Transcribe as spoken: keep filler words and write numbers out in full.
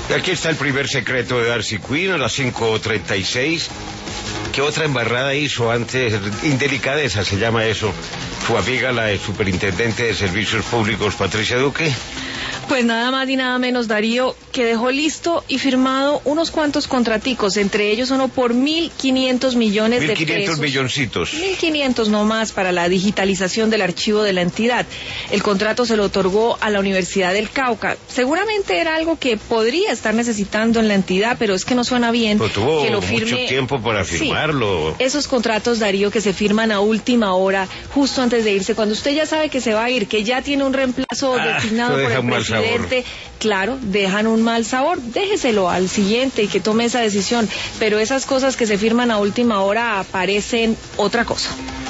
Aquí está el primer secreto de Darcy Quinn a las cinco treinta y seis. ¿Qué otra embarrada hizo antes? Indelicadeza se llama eso. Su amiga, la superintendente de Servicios Públicos, Patricia Duque. Pues nada más y nada menos, Darío, que dejó listo y firmado unos cuantos contraticos, entre ellos uno por mil quinientos millones de pesos. Mil quinientos milloncitos. Mil quinientos no más para la digitalización del archivo de la entidad. El contrato se lo otorgó a la Universidad del Cauca. Seguramente era algo que podría estar necesitando en la entidad, pero es que no suena bien pero tuvo que lo firme. Mucho tiempo para firmarlo. Sí, esos contratos, Darío, que se firman a última hora, justo antes de irse, cuando usted ya sabe que se va a ir, que ya tiene un reemplazo ah, designado por el presidente. Claro, dejan un mal sabor, déjeselo al siguiente y que tome esa decisión, pero esas cosas que se firman a última hora parecen otra cosa.